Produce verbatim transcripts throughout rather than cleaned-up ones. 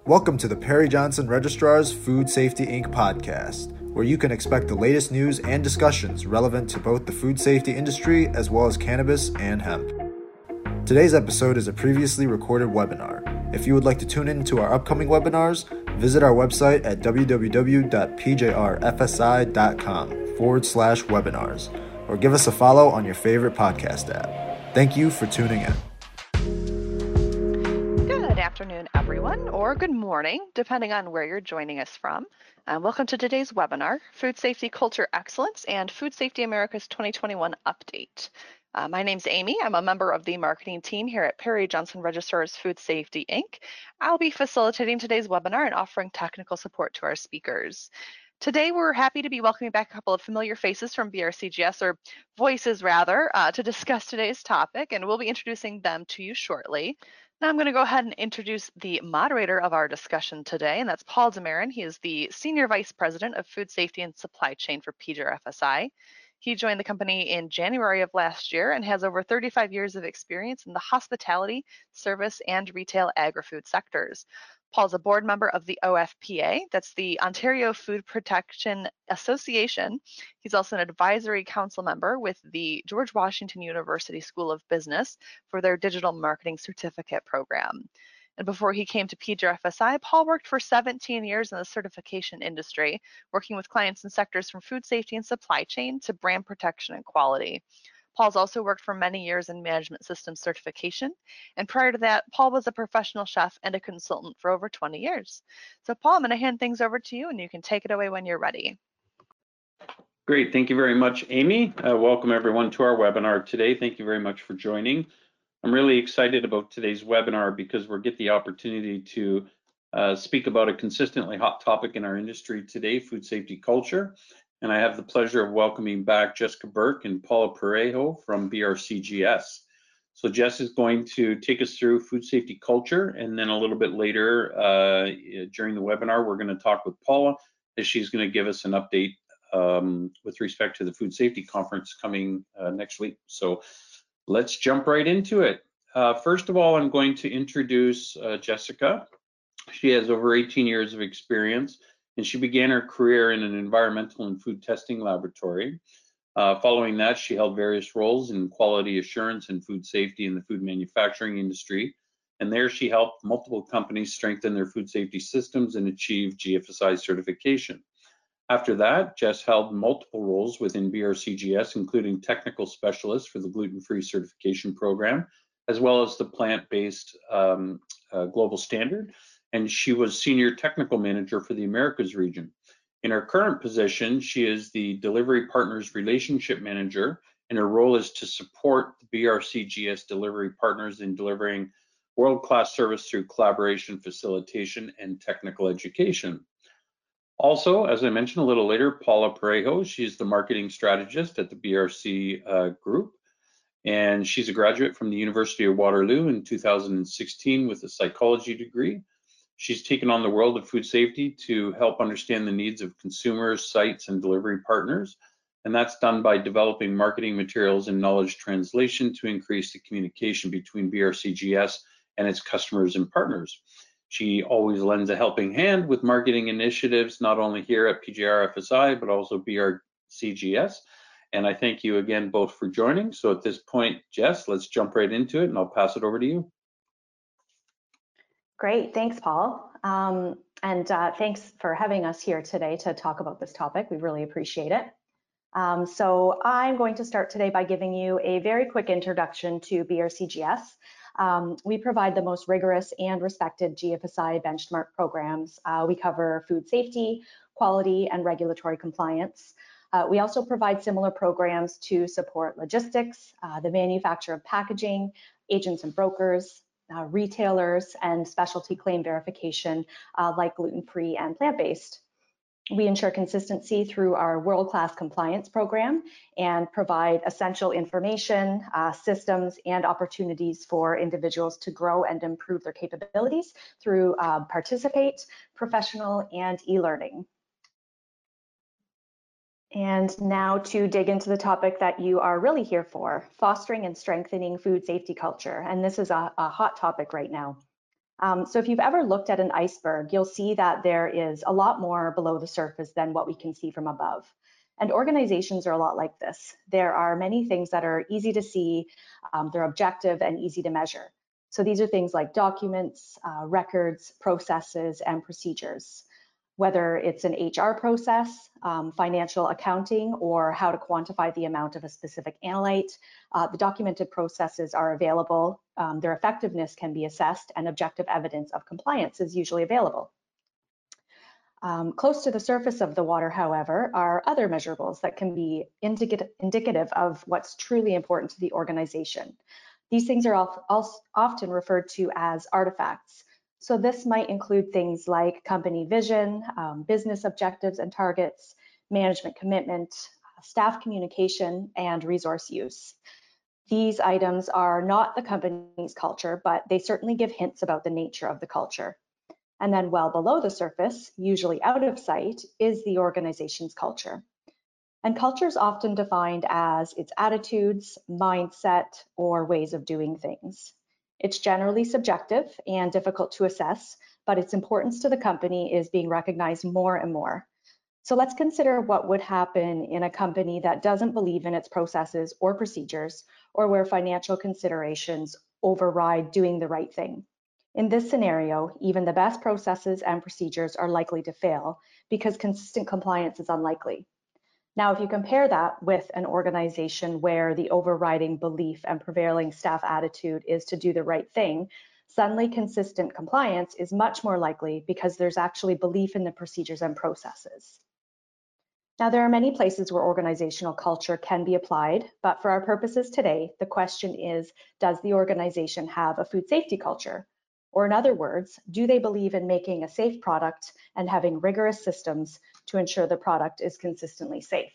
Welcome to the Perry Johnson Registrar's Food Safety Incorporated podcast, where you can expect the latest news and discussions relevant to both the food safety industry as well as cannabis and hemp. Today's episode is a previously recorded webinar. If you would like to tune in to our upcoming webinars, visit our website at www.pjrfsi.com forward slash webinars, or give us a follow on your favorite podcast app. Thank you for tuning in. Good afternoon, everyone, or good morning, depending on where you're joining us from. Uh, welcome to today's webinar, Food Safety Culture Excellence and Food Safety America's twenty twenty-one Update. Uh, my name's Amy. I'm a member of the marketing team here at Perry Johnson Registrar's Food Safety Incorporated. I'll be facilitating today's webinar and offering technical support to our speakers. Today, we're happy to be welcoming back a couple of familiar faces from B R C G S, or voices rather, uh, to discuss today's topic, and we'll be introducing them to you shortly. Now I'm going to go ahead and introduce the moderator of our discussion today, and that's Paul Demarin. He is the Senior Vice President of Food Safety and Supply Chain for P J R F S I. He joined the company in January of last year and has over thirty-five years of experience in the hospitality, service, and retail agri-food sectors. Paul's a board member of the O F P A, that's the Ontario Food Protection Association. He's also an advisory council member with the George Washington University School of Business for their digital marketing certificate program. And before he came to P J R F S I, Paul worked for seventeen years in the certification industry, working with clients in sectors from food safety and supply chain to brand protection and quality. Paul's also worked for many years in management systems certification. And prior to that, Paul was a professional chef and a consultant for over twenty years. So Paul, I'm going to hand things over to you and you can take it away when you're ready. Great. Thank you very much, Amy. Uh, welcome everyone to our webinar today. Thank you very much for joining. I'm really excited about today's webinar because we'll get the opportunity to uh, speak about a consistently hot topic in our industry today, food safety culture. And I have the pleasure of welcoming back Jessica Burke and Paula Parejo from B R C G S. So Jess is going to take us through food safety culture, and then a little bit later uh, during the webinar, we're going to talk with Paula as she's going to give us an update um, with respect to the food safety conference coming uh, next week. So let's jump right into it. Uh, first of all, I'm going to introduce uh, Jessica. She has over eighteen years of experience, and she began her career in an environmental and food testing laboratory. Uh, following that, she held various roles in quality assurance and food safety in the food manufacturing industry. And there she helped multiple companies strengthen their food safety systems and achieve G F S I certification. After that, Jess held multiple roles within B R C G S, including technical specialist for the gluten-free certification program, as well as the plant-based um, uh, global standard. And she was senior technical manager for the Americas region. In her current position, she is the delivery partners relationship manager, and her role is to support the B R C G S delivery partners in delivering world-class service through collaboration, facilitation, and technical education. Also, as I mentioned a little later, Paula Parejo, she's the marketing strategist at the B R C uh, group, and she's a graduate from the University of Waterloo in two thousand sixteen with a psychology degree. She's taken on the world of food safety to help understand the needs of consumers, sites, and delivery partners, and that's done by developing marketing materials and knowledge translation to increase the communication between B R C G S and its customers and partners. She always lends a helping hand with marketing initiatives, not only here at P J R F S I, but also B R C G S. And I thank you again both for joining. So at this point, Jess, let's jump right into it and I'll pass it over to you. Great, thanks, Paul. Um, and uh, thanks for having us here today to talk about this topic. We really appreciate it. Um, so I'm going to start today by giving you a very quick introduction to B R C G S. Um, we provide the most rigorous and respected G F S I benchmark programs. Uh, we cover food safety, quality, and regulatory compliance. Uh, we also provide similar programs to support logistics, uh, the manufacture of packaging, agents and brokers, uh, retailers, and specialty claim verification uh, like gluten-free and plant-based. We ensure consistency through our world-class compliance program and provide essential information, uh, systems, and opportunities for individuals to grow and improve their capabilities through uh, Participate, Professional, and e-learning. And now to dig into the topic that you are really here for, fostering and strengthening food safety culture. And this is a, a hot topic right now. Um, so if you've ever looked at an iceberg, you'll see that there is a lot more below the surface than what we can see from above. And organizations are a lot like this. There are many things that are easy to see, um, they're objective and easy to measure. So these are things like documents, uh, records, processes, and procedures. Whether it's an H R process, um, financial accounting, or how to quantify the amount of a specific analyte, uh, the documented processes are available, um, their effectiveness can be assessed, and objective evidence of compliance is usually available. Um, close to the surface of the water, however, are other measurables that can be indicative, indicative of what's truly important to the organization. These things are al- often referred to as artifacts. So this might include things like company vision, um, business objectives and targets, management commitment, staff communication, and resource use. These items are not the company's culture, but they certainly give hints about the nature of the culture. And then well below the surface, usually out of sight, is the organization's culture. And culture is often defined as its attitudes, mindset, or ways of doing things. It's generally subjective and difficult to assess, but its importance to the company is being recognized more and more. So let's consider what would happen in a company that doesn't believe in its processes or procedures, or where financial considerations override doing the right thing. In this scenario, even the best processes and procedures are likely to fail because consistent compliance is unlikely. Now, if you compare that with an organization where the overriding belief and prevailing staff attitude is to do the right thing, suddenly consistent compliance is much more likely because there's actually belief in the procedures and processes. Now, there are many places where organizational culture can be applied, but for our purposes today, the question is, does the organization have a food safety culture? Or in other words, do they believe in making a safe product and having rigorous systems to ensure the product is consistently safe?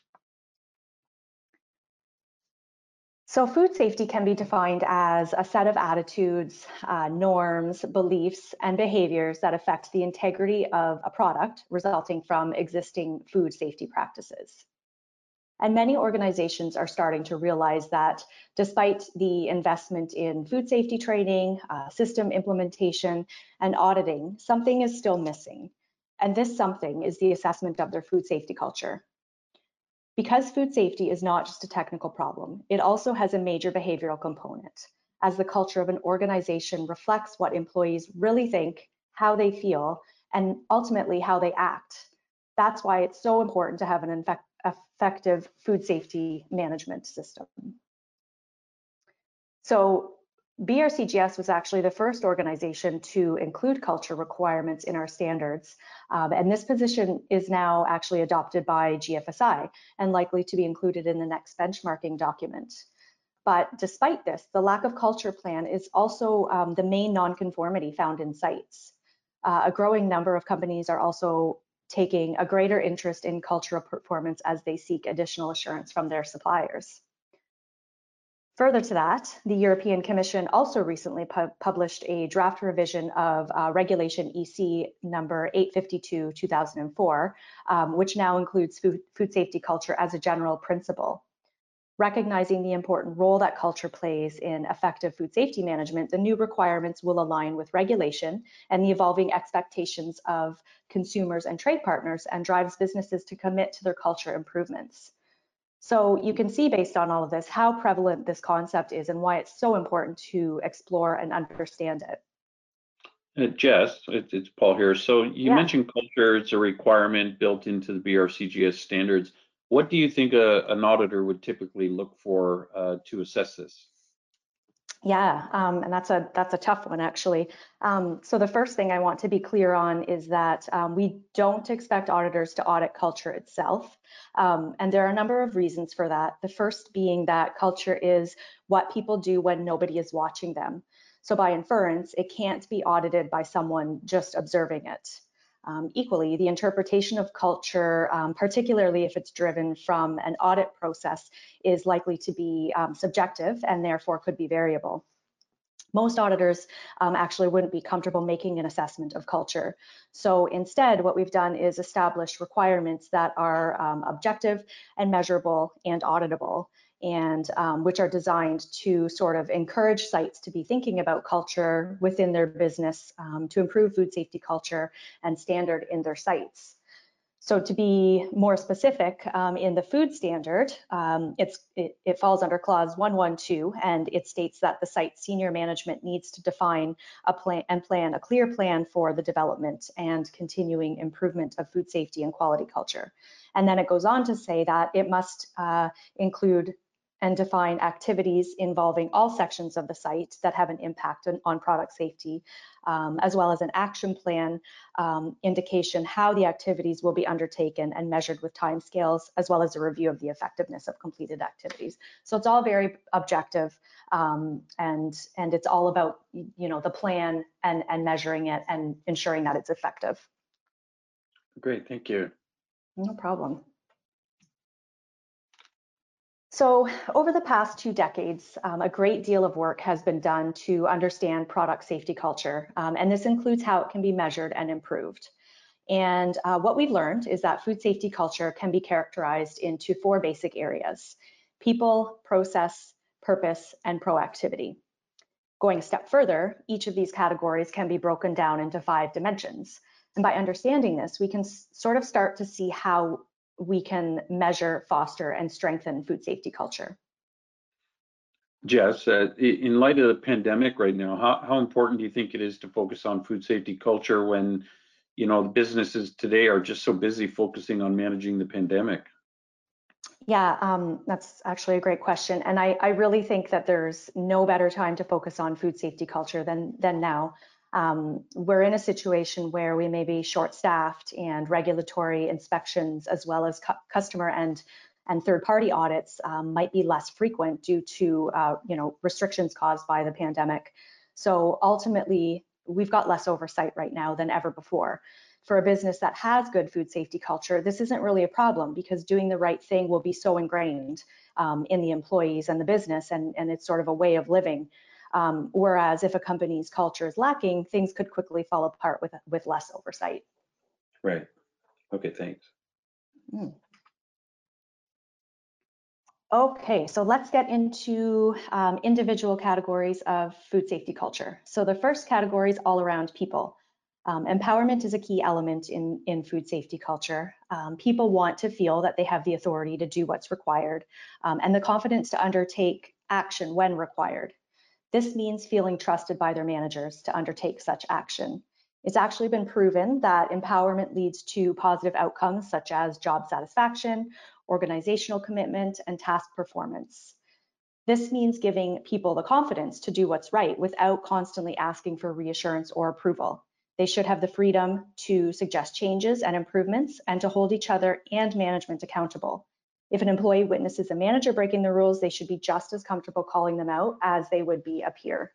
So food safety can be defined as a set of attitudes, uh, norms, beliefs, and behaviors that affect the integrity of a product resulting from existing food safety practices. And many organizations are starting to realize that despite the investment in food safety training, uh, system implementation, and auditing, something is still missing. And this something is the assessment of their food safety culture. Because food safety is not just a technical problem, it also has a major behavioral component, as the culture of an organization reflects what employees really think, how they feel, and ultimately how they act. That's why it's so important to have an effective food safety management system. So B R C G S was actually the first organization to include culture requirements in our standards. Um, and this position is now actually adopted by G F S I and likely to be included in the next benchmarking document. But despite this, the lack of culture plan is also um, the main nonconformity found in sites. Uh, a growing number of companies are also taking a greater interest in cultural performance as they seek additional assurance from their suppliers. Further to that, the European Commission also recently pu published a draft revision of uh, Regulation E C number eight fifty-two two thousand four, um, which now includes food, food safety culture as a general principle. Recognizing the important role that culture plays in effective food safety management, the new requirements will align with regulation and the evolving expectations of consumers and trade partners, and drives businesses to commit to their culture improvements. So you can see based on all of this how prevalent this concept is and why it's so important to explore and understand it. Uh, Jess, it, it's Paul here. So you Yeah. mentioned culture, it's a requirement built into the B R C G S standards. What do you think a, an auditor would typically look for uh, to assess this? Yeah, um, and that's a that's a tough one actually. Um, so the first thing I want to be clear on is that um, we don't expect auditors to audit culture itself, um, and there are a number of reasons for that. The first being that culture is what people do when nobody is watching them. So by inference, it can't be audited by someone just observing it. Um, equally, the interpretation of culture, um, particularly if it's driven from an audit process, is likely to be um, subjective and therefore could be variable. Most auditors um, actually wouldn't be comfortable making an assessment of culture. So instead, what we've done is establish requirements that are um, objective and measurable and auditable. and um, which are designed to sort of encourage sites to be thinking about culture within their business um, to improve food safety culture and standard in their sites. So to be more specific, um, in the food standard, um, it's, it, it falls under clause one twelve, and it states that the site senior management needs to define a plan and plan a clear plan for the development and continuing improvement of food safety and quality culture. And then it goes on to say that it must uh, include and define activities involving all sections of the site that have an impact on, on product safety, um, as well as an action plan um, indication how the activities will be undertaken and measured with timescales, as well as a review of the effectiveness of completed activities. So it's all very objective, um, and and it's all about, you know, the plan and and measuring it and ensuring that it's effective. Great, thank you. No problem. So over the past two decades, um, a great deal of work has been done to understand product safety culture, um, and this includes how it can be measured and improved. And uh, what we've learned is that food safety culture can be characterized into four basic areas: people, process, purpose, and proactivity. Going a step further, each of these categories can be broken down into five dimensions. And by understanding this, we can sort of start to see how we can measure, foster, and strengthen food safety culture. Jess, uh, in light of the pandemic right now, how, how important do you think it is to focus on food safety culture when, you know, the businesses today are just so busy focusing on managing the pandemic? Yeah, um, that's actually a great question. And I, I really think that there's no better time to focus on food safety culture than, than now. Um, we're in a situation where we may be short-staffed, and regulatory inspections, as well as cu customer and and third-party audits, um, might be less frequent due to uh, you know, restrictions caused by the pandemic. So ultimately, we've got less oversight right now than ever before. For a business that has good food safety culture, this isn't really a problem, because doing the right thing will be so ingrained um, in the employees and the business, and, and it's sort of a way of living. Um, whereas if a company's culture is lacking, things could quickly fall apart with, with less oversight. Right. Okay, thanks. Mm. Okay, so let's get into um, individual categories of food safety culture. So the first category is all around people. Um, empowerment is a key element in, in food safety culture. Um, people want to feel that they have the authority to do what's required, um, and the confidence to undertake action when required. This means feeling trusted by their managers to undertake such action. It's actually been proven that empowerment leads to positive outcomes such as job satisfaction, organizational commitment, and task performance. This means giving people the confidence to do what's right without constantly asking for reassurance or approval. They should have the freedom to suggest changes and improvements, and to hold each other and management accountable. If an employee witnesses a manager breaking the rules, they should be just as comfortable calling them out as they would be a peer.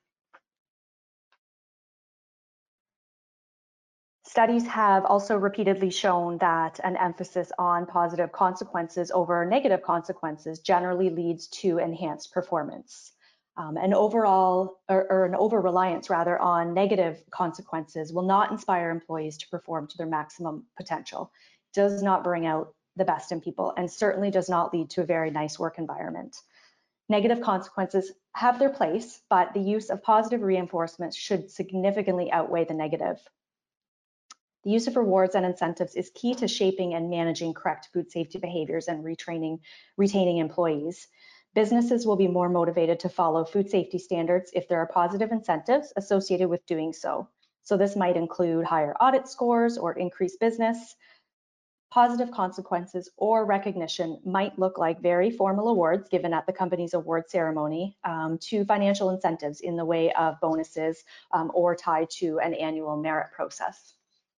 Studies have also repeatedly shown that an emphasis on positive consequences over negative consequences generally leads to enhanced performance. Um, an overall, or, or an over-reliance rather, on negative consequences will not inspire employees to perform to their maximum potential, does not bring out the best in people, and certainly does not lead to a very nice work environment. Negative consequences have their place, but the use of positive reinforcements should significantly outweigh the negative. The use of rewards and incentives is key to shaping and managing correct food safety behaviors and retraining, retaining employees. Businesses will be more motivated to follow food safety standards if there are positive incentives associated with doing so. So this might include higher audit scores or increased business. Positive consequences or recognition might look like very formal awards given at the company's award ceremony, um, to financial incentives in the way of bonuses, um, or tied to an annual merit process.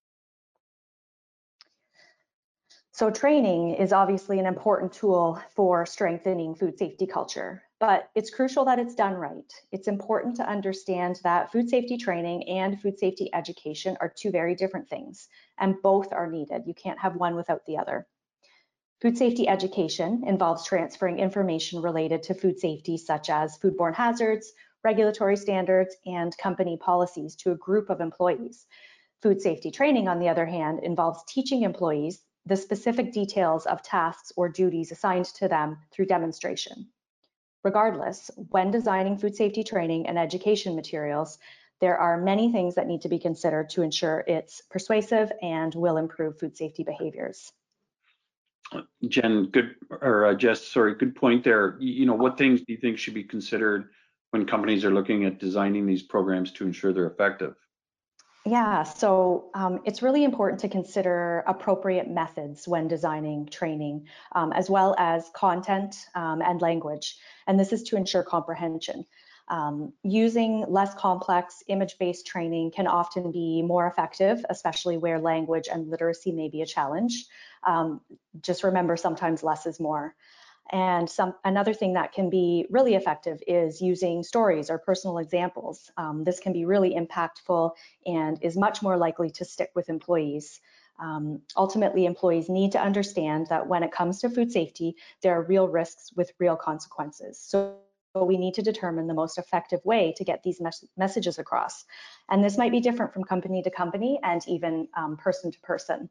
So training is obviously an important tool for strengthening food safety culture, but it's crucial that it's done right. It's important to understand that food safety training and food safety education are two very different things, and both are needed. You can't have one without the other. Food safety education involves transferring information related to food safety, such as foodborne hazards, regulatory standards, and company policies to a group of employees. Food safety training, on the other hand, involves teaching employees the specific details of tasks or duties assigned to them through demonstration. regardless, when designing food safety training and education materials, there are many things that need to be considered to ensure it's persuasive and will improve food safety behaviors. Jen, good, or uh, Jess, sorry, good point there. You know, what things do you think should be considered when companies are looking at designing these programs to ensure they're effective? Yeah, so um, it's really important to consider appropriate methods when designing training, um, as well as content um, and language. And this is to ensure comprehension. Um, using less complex image-based training can often be more effective, especially where language and literacy may be a challenge. Um, just remember, sometimes less is more. And some, another thing that can be really effective is using stories or personal examples. Um, this can be really impactful and is much more likely to stick with employees. Um, ultimately, employees need to understand that when it comes to food safety, there are real risks with real consequences. So we need to determine the most effective way to get these mes messages across. And this might be different from company to company and even um, person to person.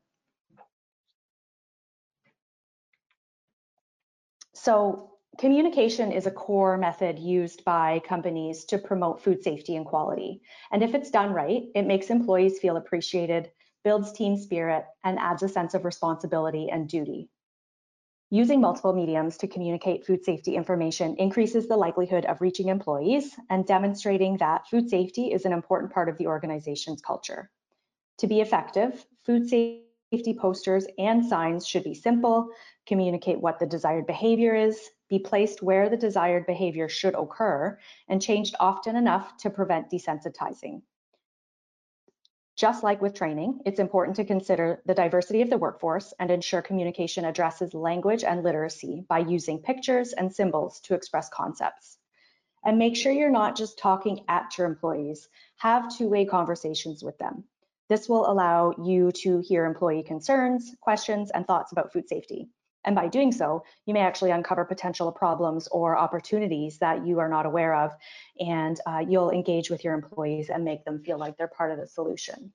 So communication is a core method used by companies to promote food safety and quality. And if it's done right, it makes employees feel appreciated, builds team spirit, and adds a sense of responsibility and duty. Using multiple mediums to communicate food safety information increases the likelihood of reaching employees and demonstrating that food safety is an important part of the organization's culture. To be effective, food safety posters and signs should be simple, communicate what the desired behavior is, be placed where the desired behavior should occur, and changed often enough to prevent desensitizing. Just like with training, it's important to consider the diversity of the workforce and ensure communication addresses language and literacy by using pictures and symbols to express concepts. And make sure you're not just talking at your employees, have two-way conversations with them. This will allow you to hear employee concerns, questions, and thoughts about food safety. And by doing so, you may actually uncover potential problems or opportunities that you are not aware of, and uh, you'll engage with your employees and make them feel like they're part of the solution.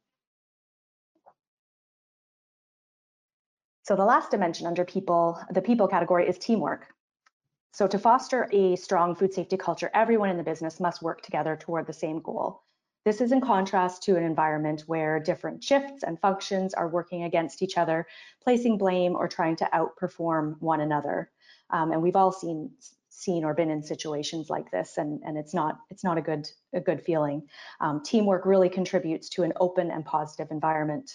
So the last dimension under people, the people category, is teamwork. So to foster a strong food safety culture, everyone in the business must work together toward the same goal. This is in contrast to an environment where different shifts and functions are working against each other, placing blame or trying to outperform one another. Um, and we've all seen seen or been in situations like this, and, and it's not it's not a good a good feeling. Um, teamwork really contributes to an open and positive environment.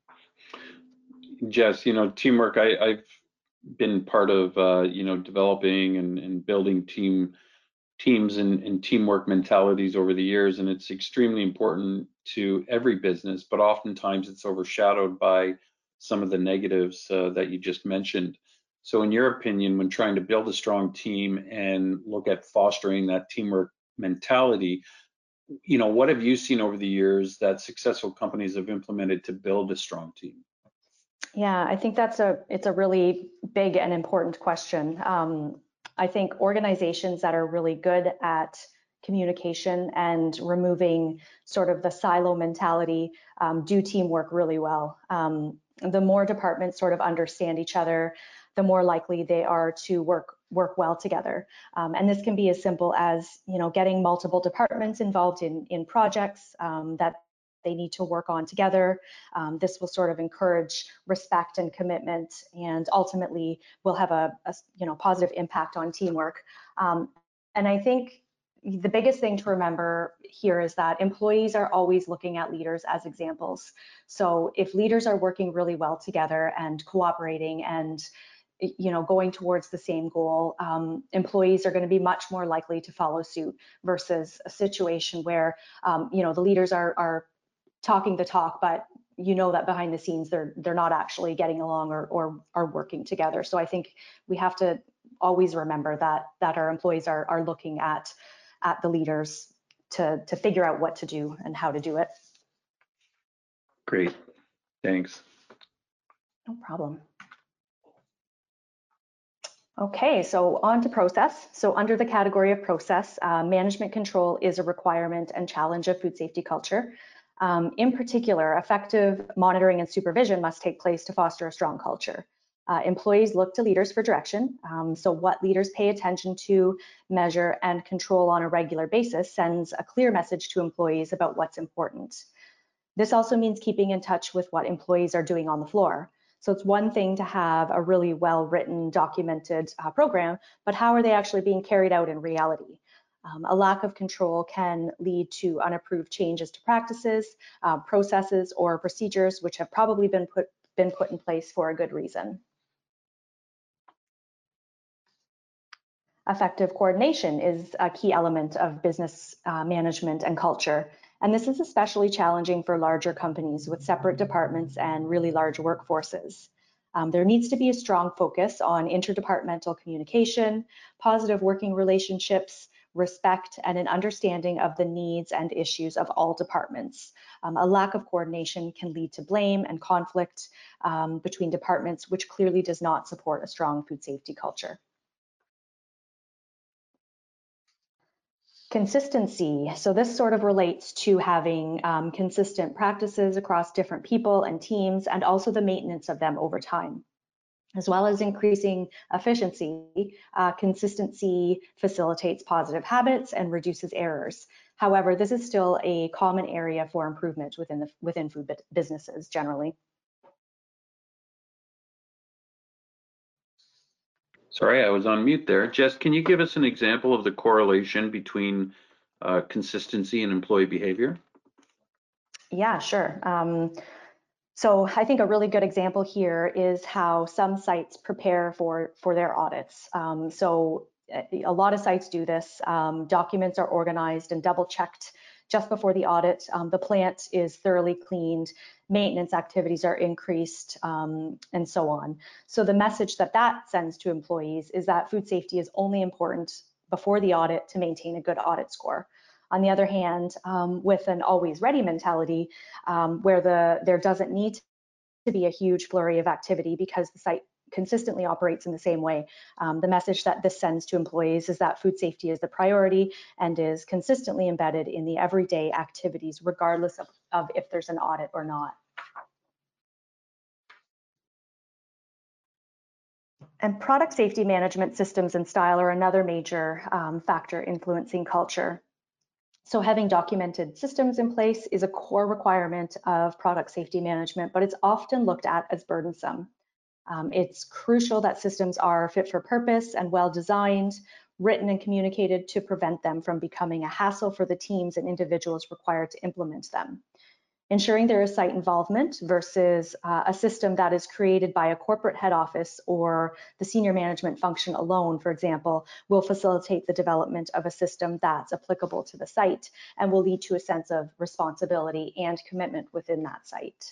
Jess, you know, teamwork, I, I've been part of, uh, you know, developing and, and building team teams and, and teamwork mentalities over the years, and it's extremely important to every business, but oftentimes it's overshadowed by some of the negatives uh, that you just mentioned. So in your opinion, when trying to build a strong team and look at fostering that teamwork mentality, you know, what have you seen over the years that successful companies have implemented to build a strong team? Yeah, I think that's a it's a really big and important question. Um, I think organizations that are really good at communication and removing sort of the silo mentality um, do teamwork really well. Um, the more departments sort of understand each other, the more likely they are to work work well together. Um, and this can be as simple as, you know, getting multiple departments involved in in projects um, that they need to work on together. Um, this will sort of encourage respect and commitment, and ultimately will have a, a you know positive impact on teamwork. Um, and I think the biggest thing to remember here is that employees are always looking at leaders as examples. So if leaders are working really well together and cooperating and you know going towards the same goal, um, employees are going to be much more likely to follow suit versus a situation where um, you know the leaders are are talking the talk, but you know that behind the scenes they're they're not actually getting along or or are working together. So I think we have to always remember that that our employees are are looking at at the leaders to to figure out what to do and how to do it. Great, thanks. No problem. Okay, so on to process. So under the category of process, uh, management control is a requirement and challenge of food safety culture. Um, in particular, effective monitoring and supervision must take place to foster a strong culture. Uh, employees look to leaders for direction. Um, so what leaders pay attention to, measure, and control on a regular basis sends a clear message to employees about what's important. This also means keeping in touch with what employees are doing on the floor. So it's one thing to have a really well-written, documented uh, program, but how are they actually being carried out in reality? Um, a lack of control can lead to unapproved changes to practices, uh, processes, or procedures which have probably been put, been put in place for a good reason. Effective coordination is a key element of business uh, management and culture. And this is especially challenging for larger companies with separate departments and really large workforces. Um, there needs to be a strong focus on interdepartmental communication, positive working relationships, respect, and an understanding of the needs and issues of all departments. Um, a lack of coordination can lead to blame and conflict um, between departments, which clearly does not support a strong food safety culture. Consistency. So this sort of relates to having um, consistent practices across different people and teams, and also the maintenance of them over time. As well as increasing efficiency, uh, consistency facilitates positive habits and reduces errors. However, this is still a common area for improvement within, the, within food businesses generally. Sorry, I was on mute there. Jess, can you give us an example of the correlation between uh, consistency and employee behavior? Yeah, sure. Um, so I think a really good example here is how some sites prepare for, for their audits. Um, so a lot of sites do this. Um, documents are organized and double checked just before the audit. Um, the plant is thoroughly cleaned, maintenance activities are increased, um, and so on. So the message that that sends to employees is that food safety is only important before the audit to maintain a good audit score. On the other hand, um, with an always ready mentality, um, where the there doesn't need to be a huge flurry of activity because the site consistently operates in the same way. Um, the message that this sends to employees is that food safety is the priority and is consistently embedded in the everyday activities, regardless of, of if there's an audit or not. And product safety management systems and style are another major um, factor influencing culture. So having documented systems in place is a core requirement of product safety management, but it's often looked at as burdensome. Um, it's crucial that systems are fit for purpose and well designed, written and communicated to prevent them from becoming a hassle for the teams and individuals required to implement them. Ensuring there is site involvement versus uh, a system that is created by a corporate head office or the senior management function alone, for example, will facilitate the development of a system that's applicable to the site and will lead to a sense of responsibility and commitment within that site.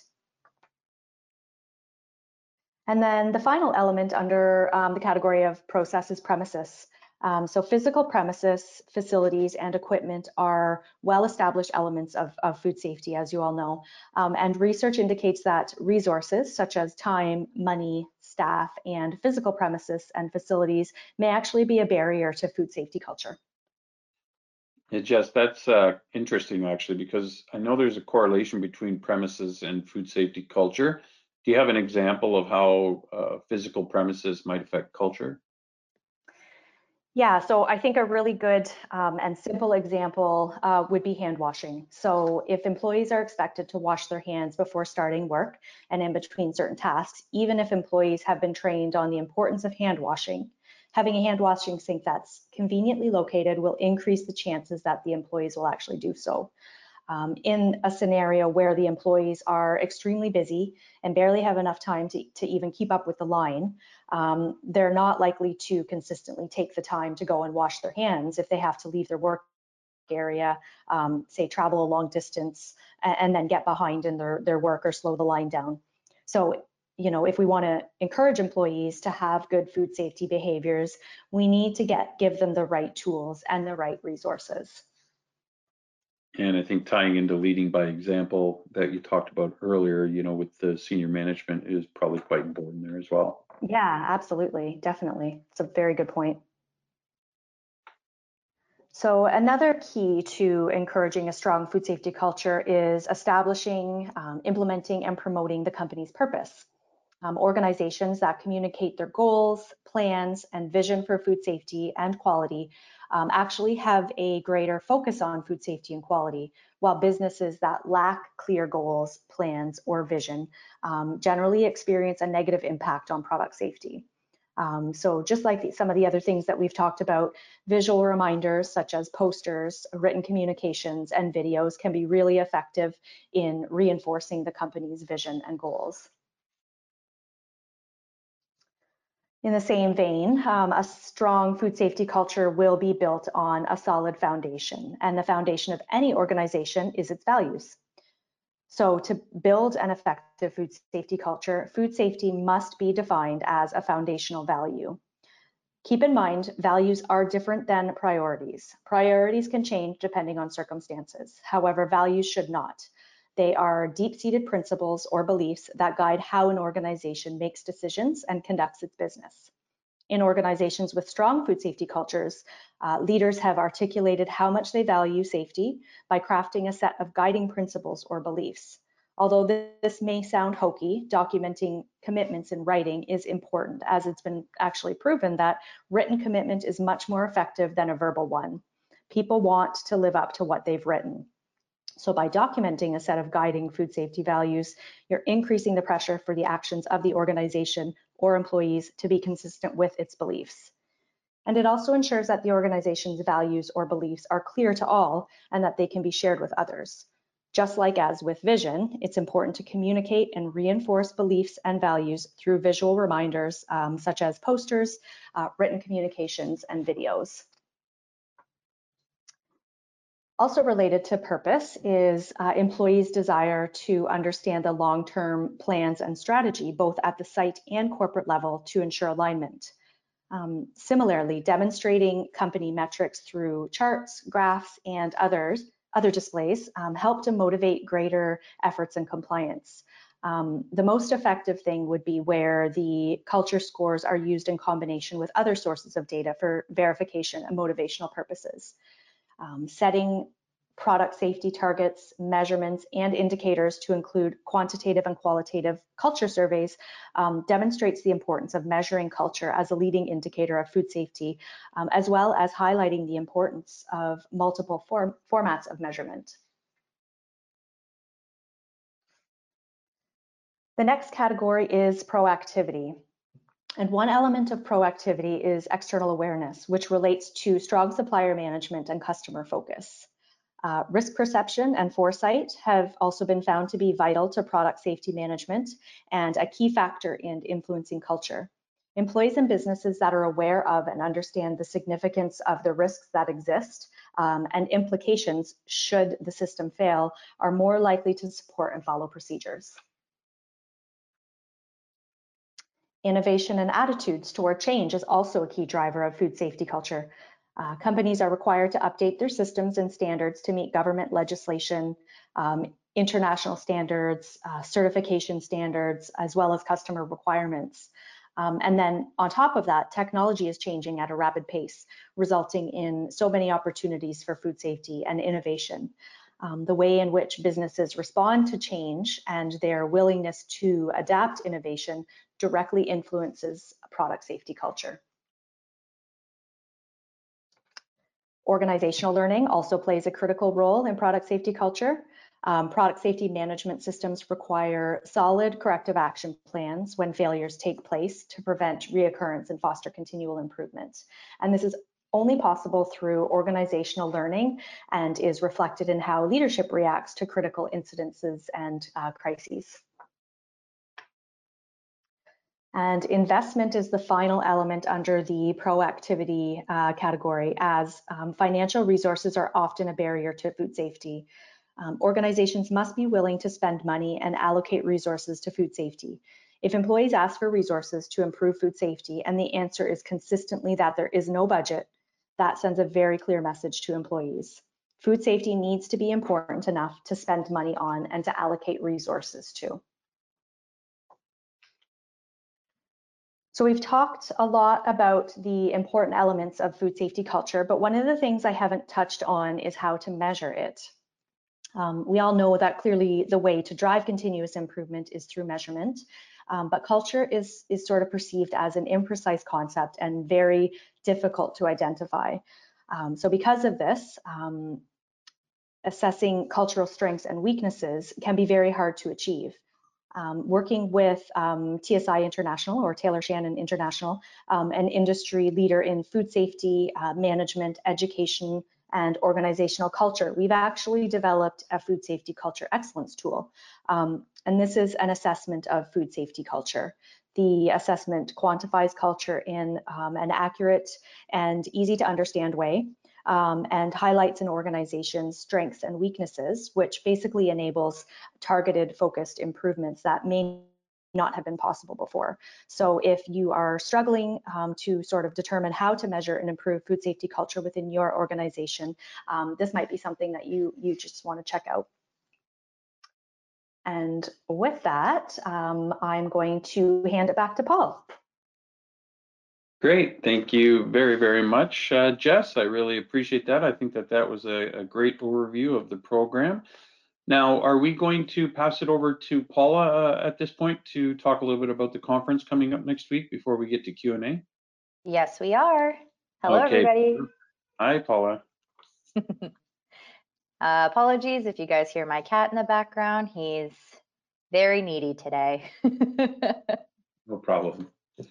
And then the final element under um, the category of process is premises. Um, so physical premises, facilities, and equipment are well-established elements of, of food safety, as you all know. Um, and research indicates that resources such as time, money, staff, and physical premises and facilities may actually be a barrier to food safety culture. Yeah, Jess, that's uh, interesting actually, because I know there's a correlation between premises and food safety culture. Do you have an example of how uh, physical premises might affect culture? Yeah, so I think a really good um, and simple example uh, would be hand washing. So if employees are expected to wash their hands before starting work and in between certain tasks, even if employees have been trained on the importance of hand washing, having a hand washing sink that's conveniently located will increase the chances that the employees will actually do so. Um, in a scenario where the employees are extremely busy and barely have enough time to, to even keep up with the line, um, they're not likely to consistently take the time to go and wash their hands if they have to leave their work area, um, say travel a long distance, and, and then get behind in their, their work or slow the line down. So, you know, if we want to encourage employees to have good food safety behaviors, we need to get give them the right tools and the right resources. And I think tying into leading by example that you talked about earlier, you know, with the senior management is probably quite important there as well. Yeah, absolutely. Definitely. It's a very good point. So another key to encouraging a strong food safety culture is establishing, um, implementing, and promoting the company's purpose. Um, organizations that communicate their goals, plans, and vision for food safety and quality um, actually have a greater focus on food safety and quality, while businesses that lack clear goals, plans, or vision um, generally experience a negative impact on product safety. Um, so just like the, some of the other things that we've talked about, visual reminders such as posters, written communications, and videos can be really effective in reinforcing the company's vision and goals. In the same vein, um, a strong food safety culture will be built on a solid foundation, and the foundation of any organization is its values. So to build an effective food safety culture, food safety must be defined as a foundational value. Keep in mind, values are different than priorities. Priorities can change depending on circumstances. However, values should not. They are deep-seated principles or beliefs that guide how an organization makes decisions and conducts its business. In organizations with strong food safety cultures, uh, leaders have articulated how much they value safety by crafting a set of guiding principles or beliefs. Although this may sound hokey, documenting commitments in writing is important, as it's been actually proven that written commitment is much more effective than a verbal one. People want to live up to what they've written. So by documenting a set of guiding food safety values, you're increasing the pressure for the actions of the organization or employees to be consistent with its beliefs. And it also ensures that the organization's values or beliefs are clear to all and that they can be shared with others. Just like as with vision, it's important to communicate and reinforce beliefs and values through visual reminders, um, such as posters, uh, written communications, and videos. Also related to purpose is uh, employees' desire to understand the long-term plans and strategy, both at the site and corporate level, to ensure alignment. Um, similarly, demonstrating company metrics through charts, graphs, and others, other displays um, help to motivate greater efforts in compliance. Um, the most effective thing would be where the culture scores are used in combination with other sources of data for verification and motivational purposes. Um, setting product safety targets, measurements, and indicators to include quantitative and qualitative culture surveys um, demonstrates the importance of measuring culture as a leading indicator of food safety, um, as well as highlighting the importance of multiple form formats of measurement. The next category is proactivity. And one element of proactivity is external awareness, which relates to strong supplier management and customer focus. Uh, risk perception and foresight have also been found to be vital to product safety management and a key factor in influencing culture. Employees and businesses that are aware of and understand the significance of the risks that exist um, and implications should the system fail are more likely to support and follow procedures. Innovation and attitudes toward change is also a key driver of food safety culture. Uh, companies are required to update their systems and standards to meet government legislation, um, international standards, uh, certification standards, as well as customer requirements. Um, and then on top of that, technology is changing at a rapid pace, resulting in so many opportunities for food safety and innovation. Um, the way in which businesses respond to change and their willingness to adapt innovation directly influences product safety culture. Organizational learning also plays a critical role in product safety culture. Um, product safety management systems require solid corrective action plans when failures take place to prevent reoccurrence and foster continual improvement. And this is only possible through organizational learning and is reflected in how leadership reacts to critical incidences and uh, crises. And investment is the final element under the proactivity uh, category, as um, financial resources are often a barrier to food safety. Um, organizations must be willing to spend money and allocate resources to food safety. If employees ask for resources to improve food safety and the answer is consistently that there is no budget, that sends a very clear message to employees. Food safety needs to be important enough to spend money on and to allocate resources to. So we've talked a lot about the important elements of food safety culture, but one of the things I haven't touched on is how to measure it. Um, we all know that clearly the way to drive continuous improvement is through measurement. Um, but culture is, is sort of perceived as an imprecise concept and very difficult to identify. Um, so because of this, um, assessing cultural strengths and weaknesses can be very hard to achieve. Um, working with um, T S I International or Taylor Shannon International, um, an industry leader in food safety, uh, management, education, and organizational culture, we've actually developed a food safety culture excellence tool. Um, and this is an assessment of food safety culture. The assessment quantifies culture in um, an accurate and easy to understand way. Um, and highlights an organization's strengths and weaknesses, which basically enables targeted, focused improvements that may not have been possible before. So if you are struggling um, to sort of determine how to measure and improve food safety culture within your organization, um, this might be something that you, you just want to check out. And with that, um, I'm going to hand it back to Paul. Great, thank you very, very much, uh, Jess. I really appreciate that. I think that that was a, a great overview of the program. Now, are we going to pass it over to Paula uh, at this point to talk a little bit about the conference coming up next week before we get to Q and A? Yes, we are. Hello, Okay. everybody. Hi, Paula. uh, apologies if you guys hear my cat in the background. He's very needy today. No problem.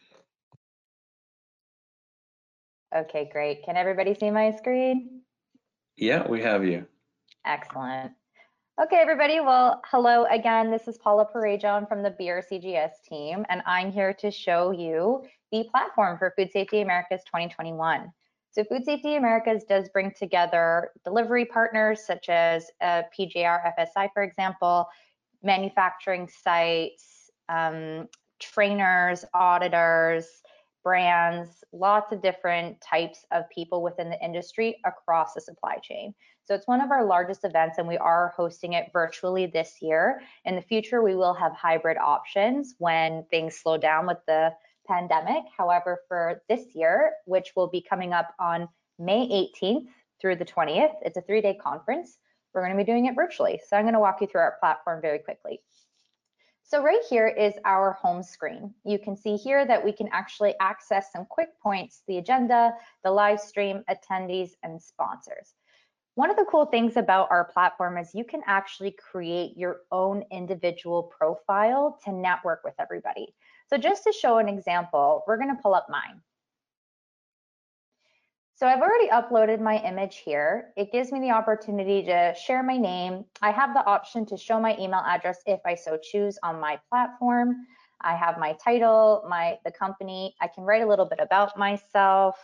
Okay, great. Can everybody see my screen? Yeah, we have you. Excellent. Okay, everybody. Well, hello again. This is Paula Parejon from the B R C G S team, and I'm here to show you the platform for Food Safety Americas twenty twenty-one. So Food Safety Americas does bring together delivery partners such as uh, P J R F S I, for example, manufacturing sites, um, trainers, auditors, brands, lots of different types of people within the industry across the supply chain. So it's one of our largest events, and we are hosting it virtually this year. In the future, we will have hybrid options when things slow down with the pandemic. However, for this year, which will be coming up on May eighteenth through the twentieth, it's a three-day conference. We're going to be doing it virtually. So I'm going to walk you through our platform very quickly. So right here is our home screen. You can see here that we can actually access some quick points, the agenda, the live stream, attendees, and sponsors. One of the cool things about our platform is you can actually create your own individual profile to network with everybody. So just to show an example, we're going to pull up mine. So I've already uploaded my image here. It gives me the opportunity to share my name. I have the option to show my email address if I so choose on my platform. I have my title, my the company. I can write a little bit about myself.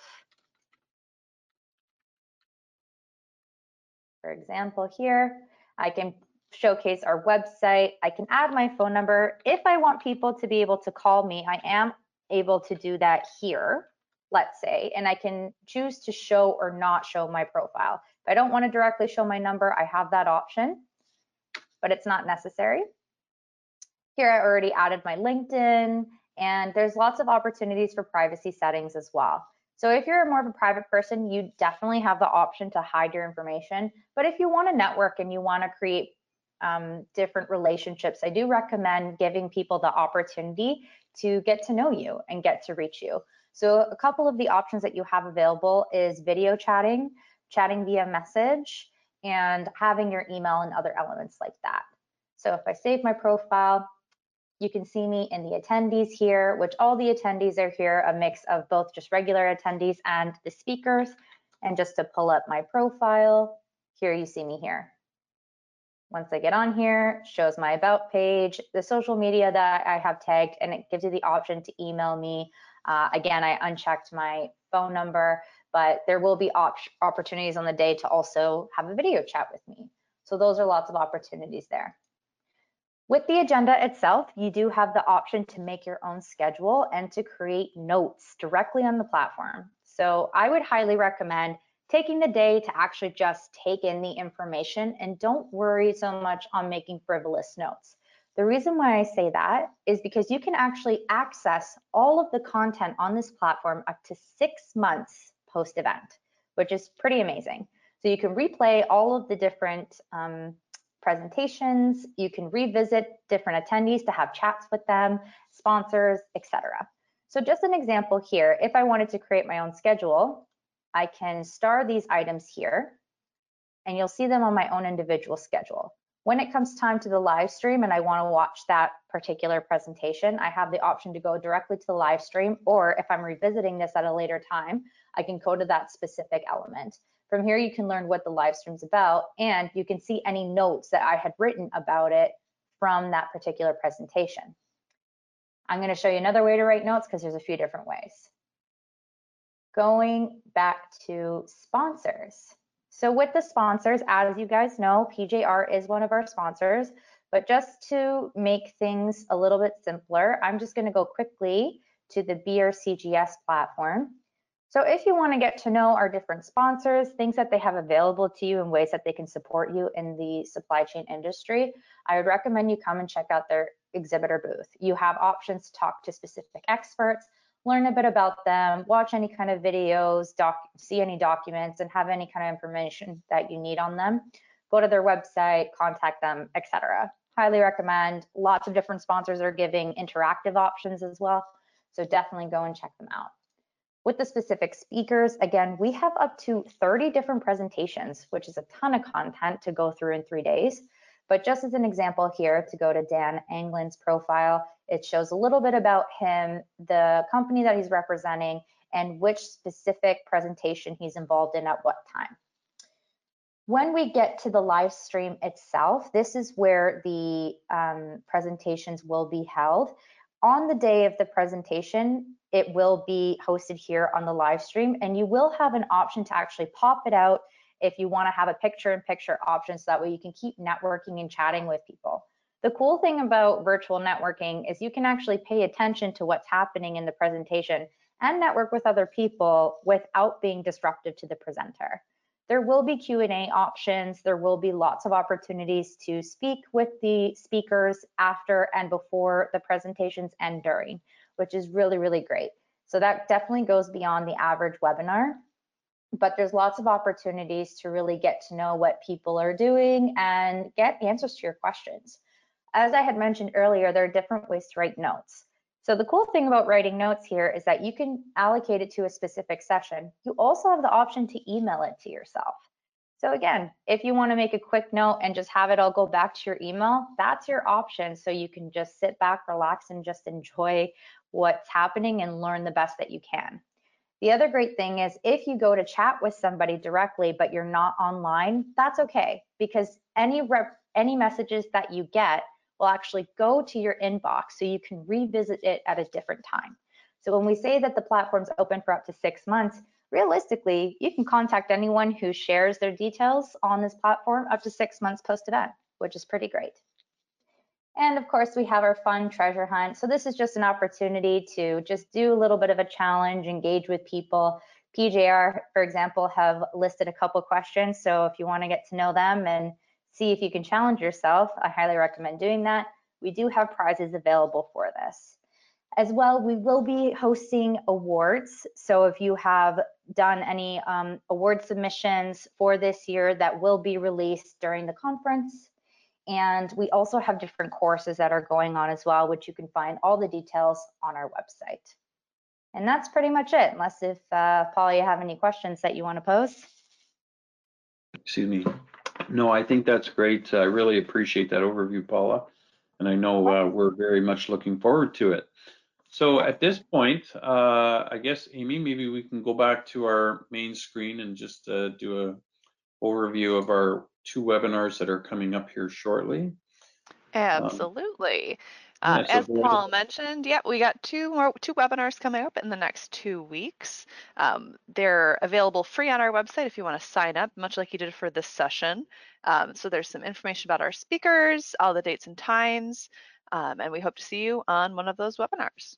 For example, here, I can showcase our website. I can add my phone number. If I want people to be able to call me, I am able to do that here, let's say, and I can choose to show or not show my profile. If I don't want to directly show my number, I have that option, but it's not necessary. Here I already added my LinkedIn, and there's lots of opportunities for privacy settings as well. So if you're more of a private person, you definitely have the option to hide your information. But if you want to network and you want to create um, different relationships, I do recommend giving people the opportunity to get to know you and get to reach you. So a couple of the options that you have available is video chatting, chatting via message, and having your email and other elements like that. So if I save my profile, you can see me in the attendees here, which all the attendees are here, a mix of both just regular attendees and the speakers. And just to pull up my profile, here you see me here. Once I get on here, shows my about page, the social media that I have tagged, and it gives you the option to email me. Uh, again, I unchecked my phone number, but there will be op opportunities on the day to also have a video chat with me. So those are lots of opportunities there. With the agenda itself, you do have the option to make your own schedule and to create notes directly on the platform. So I would highly recommend taking the day to actually just take in the information and don't worry so much on making frivolous notes. The reason why I say that is because you can actually access all of the content on this platform up to six months post-event, which is pretty amazing. So you can replay all of the different um, presentations. You can revisit different attendees to have chats with them, sponsors, et cetera. So just an example here, if I wanted to create my own schedule, I can star these items here, and you'll see them on my own individual schedule. When it comes time to the live stream and I want to watch that particular presentation, I have the option to go directly to the live stream, or if I'm revisiting this at a later time, I can go to that specific element. From here, you can learn what the live stream's about, and you can see any notes that I had written about it from that particular presentation. I'm going to show you another way to write notes because there's a few different ways. Going back to sponsors. So with the sponsors, as you guys know, P J R is one of our sponsors, but just to make things a little bit simpler, I'm just going to go quickly to the B R C G S platform. So if you want to get to know our different sponsors, things that they have available to you and ways that they can support you in the supply chain industry, I would recommend you come and check out their exhibitor booth. You have options to talk to specific experts, learn a bit about them, watch any kind of videos, doc, see any documents, and have any kind of information that you need on them. Go to their website, contact them, et cetera. Highly recommend. Lots of different sponsors are giving interactive options as well, so definitely go and check them out. With the specific speakers, again, we have up to thirty different presentations, which is a ton of content to go through in three days. But just as an example here, to go to Dan Anglin's profile, it shows a little bit about him, the company that he's representing, and which specific presentation he's involved in at what time. When we get to the live stream itself, this is where the um, presentations will be held. On the day of the presentation, it will be hosted here on the live stream, and you will have an option to actually pop it out if you want to have a picture-in-picture option, so that way you can keep networking and chatting with people. The cool thing about virtual networking is you can actually pay attention to what's happening in the presentation and network with other people without being disruptive to the presenter. There will be Q and A options. There will be lots of opportunities to speak with the speakers after and before the presentations and during, which is really, really great. So that definitely goes beyond the average webinar, but there's lots of opportunities to really get to know what people are doing and get answers to your questions. As I had mentioned earlier, there are different ways to write notes. So the cool thing about writing notes here is that you can allocate it to a specific session. You also have the option to email it to yourself. So again, if you want to make a quick note and just have it all go back to your email, that's your option. So you can just sit back, relax, and just enjoy what's happening and learn the best that you can. The other great thing is if you go to chat with somebody directly, but you're not online, that's okay, because any rep, any messages that you get will actually go to your inbox, so you can revisit it at a different time. So when we say that the platform's open for up to six months, realistically, you can contact anyone who shares their details on this platform up to six months post-event, which is pretty great. And of course, we have our fun treasure hunt. So this is just an opportunity to just do a little bit of a challenge, engage with people. P J R, for example, have listed a couple questions. So if you want to get to know them and see if you can challenge yourself, I highly recommend doing that. We do have prizes available for this. As well, we will be hosting awards. So if you have done any um, award submissions for this year, that will be released during the conference. And we also have different courses that are going on as well, which you can find all the details on our website. And that's pretty much it, unless if, uh, Paul, you have any questions that you want to pose. Excuse me. No, I think that's great. I really appreciate that overview, Paula. And I know uh, we're very much looking forward to it. So at this point, uh, I guess, Amy, maybe we can go back to our main screen and just uh, do a overview of our two webinars that are coming up here shortly. Absolutely. Um, Uh, yeah, so as Paul mentioned, yeah, we got two more two webinars coming up in the next two weeks. Um, they're available free on our website if you want to sign up, much like you did for this session. Um, so there's some information about our speakers, all the dates and times, um, and we hope to see you on one of those webinars.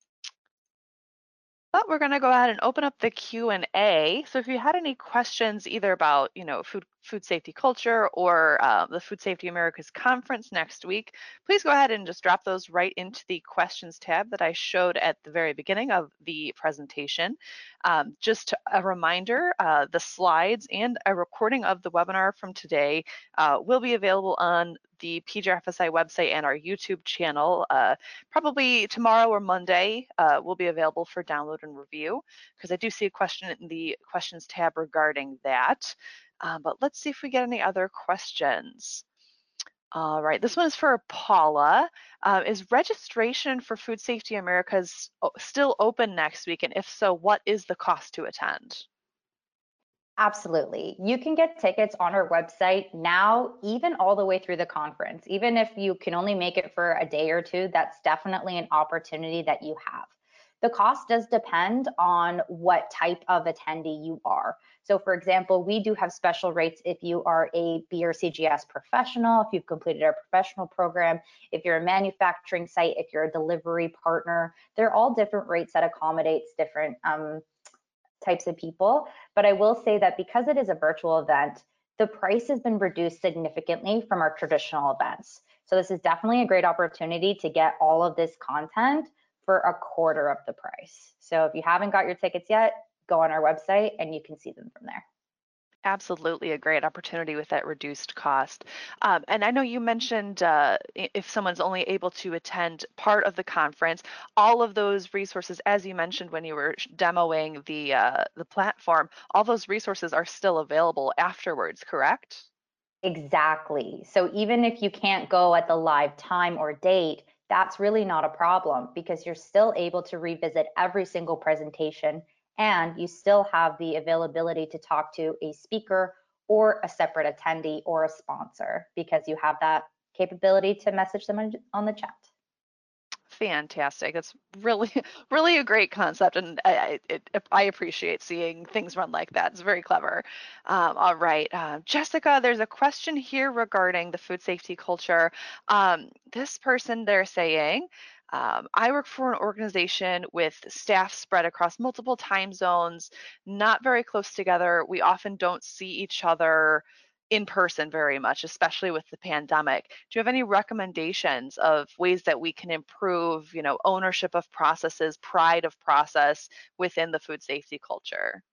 But we're going to go ahead and open up the Q and A. So if you had any questions either about, you know, food food safety culture or uh, the Food Safety Americas conference next week, please go ahead and just drop those right into the questions tab that I showed at the very beginning of the presentation. Um, just a reminder, uh, the slides and a recording of the webinar from today uh, will be available on the P J F S I website and our YouTube channel. Uh, probably tomorrow or Monday uh, will be available for download and review, because I do see a question in the questions tab regarding that. Um, but let's see if we get any other questions. All right, this one is for Paula. Uh, is registration for Food Safety Americas still open next week? And if so, what is the cost to attend? Absolutely. You can get tickets on our website now, even all the way through the conference. Even if you can only make it for a day or two, that's definitely an opportunity that you have. The cost does depend on what type of attendee you are. So for example, we do have special rates if you are a B R C G S professional, if you've completed our professional program, if you're a manufacturing site, if you're a delivery partner. They're all different rates that accommodates different um, types of people. But I will say that because it is a virtual event, the price has been reduced significantly from our traditional events. So this is definitely a great opportunity to get all of this content for a quarter of the price. So if you haven't got your tickets yet, go on our website and you can see them from there. Absolutely a great opportunity with that reduced cost. Um, and I know you mentioned uh, if someone's only able to attend part of the conference, all of those resources, as you mentioned when you were demoing the, uh, the platform, all those resources are still available afterwards, correct? Exactly. So even if you can't go at the live time or date, that's really not a problem because you're still able to revisit every single presentation and you still have the availability to talk to a speaker or a separate attendee or a sponsor because you have that capability to message them on the chat. Fantastic. That's really, really a great concept. And I, it, I appreciate seeing things run like that. It's very clever. Um, all right. Uh, Jessica, there's a question here regarding the food safety culture. Um, this person, they're saying, um, I work for an organization with staff spread across multiple time zones, not very close together. We often don't see each other in person very much, especially with the pandemic. Do you have any recommendations of ways that we can improve, you know, ownership of processes, pride of process within the food safety culture?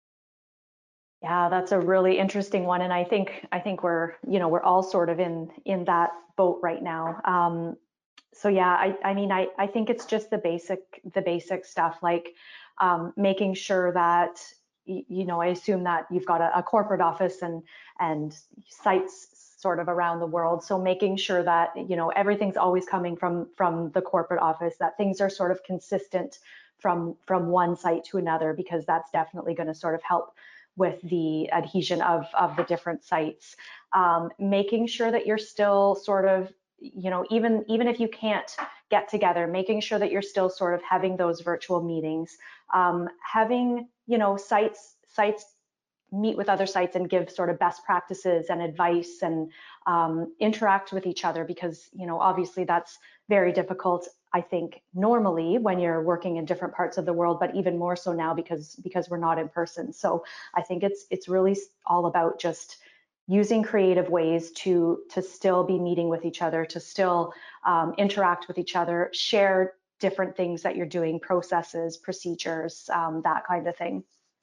Yeah, that's a really interesting one, and I think I think we're you know we're all sort of in in that boat right now. Um, so yeah, I I mean I I think it's just the basic the basic stuff like um, making sure that you know I assume that you've got a, a corporate office and and sites sort of around the world. So making sure that you know everything's always coming from from the corporate office, that things are sort of consistent from from one site to another, because that's definitely going to sort of help with the adhesion of, of the different sites. Um, making sure that you're still sort of, you know, even, even if you can't get together, making sure that you're still sort of having those virtual meetings, um, having, you know, sites, sites meet with other sites and give sort of best practices and advice and um, interact with each other, because, you know, obviously that's very difficult, I think, normally when you're working in different parts of the world, but even more so now because because we're not in person. So I think it's it's really all about just using creative ways to to still be meeting with each other, to still um, interact with each other, share different things that you're doing, processes, procedures, um, that kind of thing.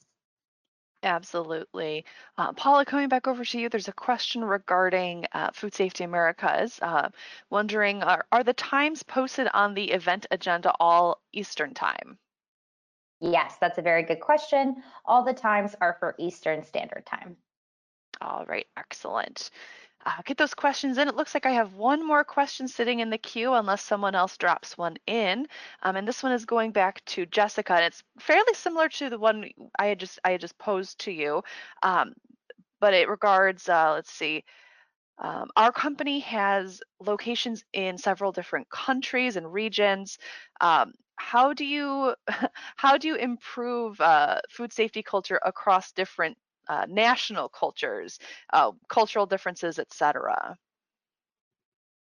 Absolutely. Uh, Paula, coming back over to you, there's a question regarding uh, Food Safety Americas. Uh, wondering, are, are the times posted on the event agenda all Eastern time? Yes, that's a very good question. All the times are for Eastern Standard Time. All right, excellent. Uh, get those questions in. It looks like I have one more question sitting in the queue unless someone else drops one in. Um, and this one is going back to Jessica, and it's fairly similar to the one I had just I had just posed to you. Um, but it regards, uh, let's see, um, our company has locations in several different countries and regions. Um, how do you how do you improve uh, food safety culture across different uh, national cultures, uh, cultural differences, et cetera?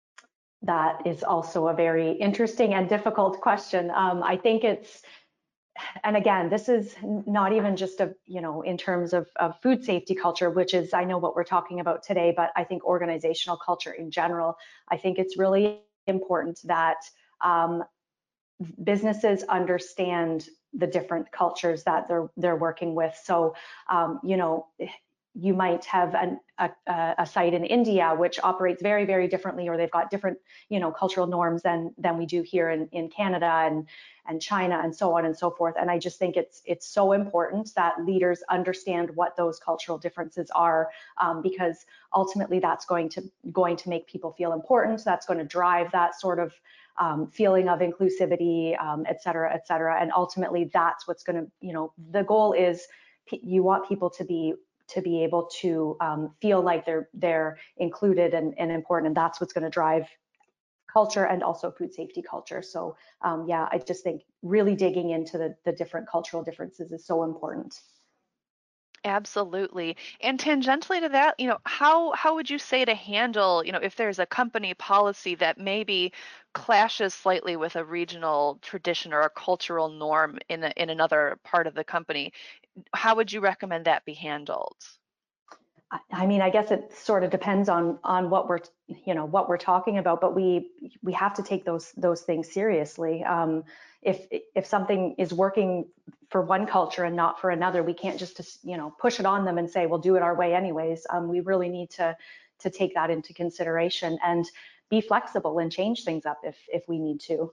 That is also a very interesting and difficult question. Um, I think it's and again, this is not even just a, you know, in terms of, of food safety culture, which is, I know what we're talking about today, but I think organizational culture in general, I think it's really important that um, businesses understand the different cultures that they're they're working with. So, um, you know, you might have an, a, a site in India which operates very, very differently, or they've got different, you know, cultural norms than than we do here in, in Canada and and China and so on and so forth. And I just think it's it's so important that leaders understand what those cultural differences are, um, because ultimately that's going to going to make people feel important. That's going to drive that sort of um, feeling of inclusivity, um, et cetera, et cetera. And ultimately that's what's going to, you know, the goal is you want people to be to be able to um, feel like they're they're included and, and important, and that's what's going to drive culture and also food safety culture. So um, yeah, I just think really digging into the, the different cultural differences is so important. Absolutely. And tangentially to that, you know, how how would you say to handle, you know, if there's a company policy that maybe clashes slightly with a regional tradition or a cultural norm in a, in another part of the company, how would you recommend that be handled? I mean, I guess it sort of depends on on what we're, you know, what we're talking about, but we we have to take those those things seriously. Um, if if something is working for one culture and not for another, we can't just, you know, push it on them and say, we'll do it our way anyways. Um, we really need to to take that into consideration and be flexible and change things up if if we need to.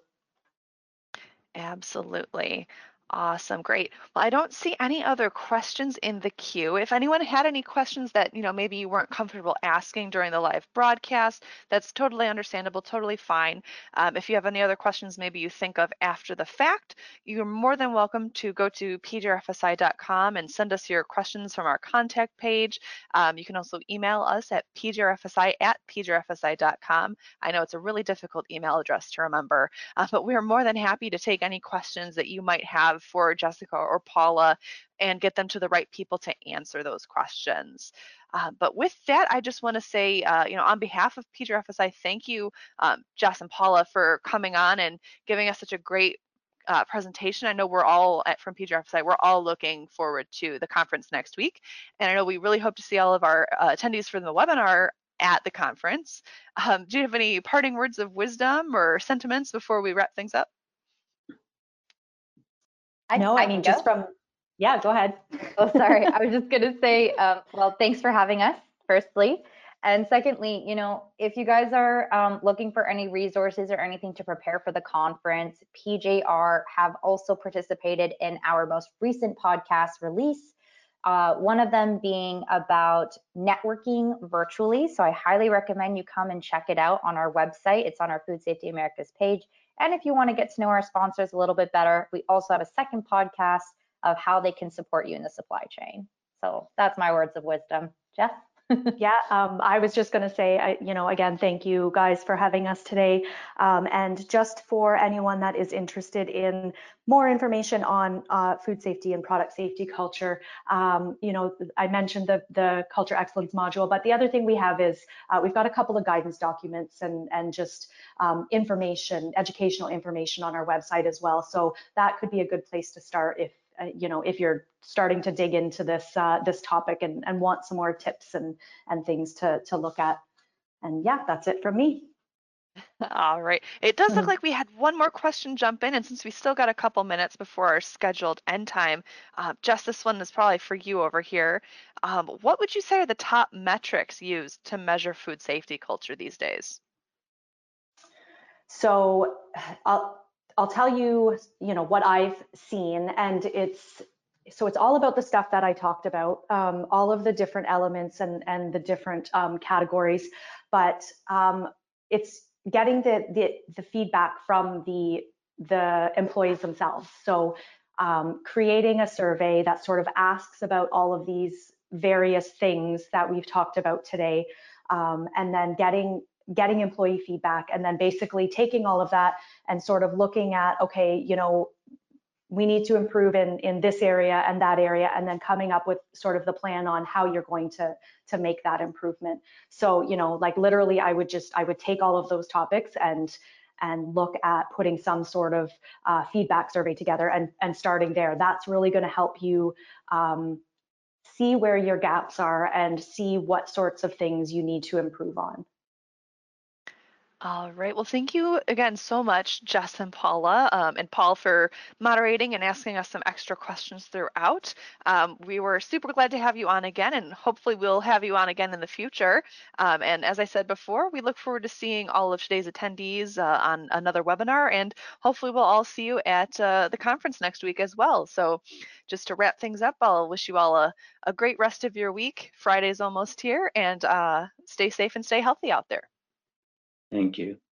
Absolutely. Awesome. Great. Well, I don't see any other questions in the queue. If anyone had any questions that, you know, maybe you weren't comfortable asking during the live broadcast, that's totally understandable, totally fine. Um, if you have any other questions maybe you think of after the fact, you're more than welcome to go to p j r f s i dot com and send us your questions from our contact page. Um, you can also email us at p j r f s i at p j r f s i dot com. I know it's a really difficult email address to remember, uh, but we are more than happy to take any questions that you might have for Jessica or Paula and get them to the right people to answer those questions. Uh, but with that, I just want to say, uh, you know, on behalf of P J R F S I, thank you, um, Jess and Paula, for coming on and giving us such a great uh, presentation. I know we're all at from P J R F S I, we're all looking forward to the conference next week. And I know we really hope to see all of our uh, attendees for the webinar at the conference. Um, do you have any parting words of wisdom or sentiments before we wrap things up? I, No, I, I mean, can just go. from, yeah, go ahead. Oh, sorry. I was just going to say, um, well, thanks for having us, firstly. And secondly, you know, if you guys are um, looking for any resources or anything to prepare for the conference, P J R have also participated in our most recent podcast release. Uh, one of them being about networking virtually. So I highly recommend you come and check it out on our website. It's on our Food Safety Americas page. And if you want to get to know our sponsors a little bit better, we also have a second podcast of how they can support you in the supply chain. So that's my words of wisdom. Jess? Yeah, um, I was just going to say, I, you know, again, thank you guys for having us today. Um, and just for anyone that is interested in more information on uh, food safety and product safety culture, um, you know, I mentioned the, the culture excellence module, but the other thing we have is uh, we've got a couple of guidance documents and, and just um, information, educational information on our website as well. So that could be a good place to start if Uh, you know, if you're starting to dig into this uh, this topic and, and want some more tips and and things to to look at. And yeah, that's it from me. All right. It does look Hmm. like we had one more question jump in, and since we still got a couple minutes before our scheduled end time, uh, Jess, this one is probably for you over here. Um, what would you say are the top metrics used to measure food safety culture these days? So I'll I'll tell you, you know, what I've seen, and it's so it's all about the stuff that I talked about, um, all of the different elements and and the different um, categories, but um, it's getting the, the the feedback from the the employees themselves. So um, creating a survey that sort of asks about all of these various things that we've talked about today, um, and then getting getting employee feedback, and then basically taking all of that and sort of looking at, okay, you know, we need to improve in in this area and that area, and then coming up with sort of the plan on how you're going to to make that improvement. So, you know, like literally I would just I would take all of those topics and and look at putting some sort of uh, feedback survey together and, and starting there. That's really going to help you um, see where your gaps are and see what sorts of things you need to improve on. All right. Well, thank you again so much, Jess and Paula, um, and Paul for moderating and asking us some extra questions throughout. Um, we were super glad to have you on again, and hopefully we'll have you on again in the future. Um, and as I said before, we look forward to seeing all of today's attendees uh, on another webinar, and hopefully we'll all see you at uh, the conference next week as well. So just to wrap things up, I'll wish you all a, a great rest of your week. Friday's almost here, and uh, stay safe and stay healthy out there. Thank you.